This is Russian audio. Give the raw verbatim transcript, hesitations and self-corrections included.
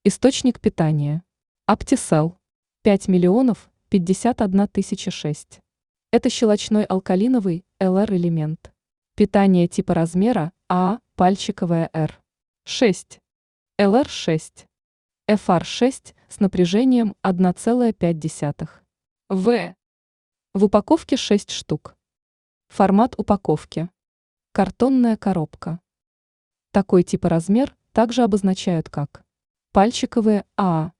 Источник питания. Аптисел. пять миллионов пятьдесят одна тысяча шесть. Это щелочной алкалиновый эл эр элемент. Питание типа размера А, пальчиковая R. шесть. эл эр шесть. эф ар шесть с напряжением одна целая пять десятых. В. В упаковке шесть штук. Формат упаковки. Картонная коробка. Такой тип и размер также обозначают как пальчиковые А.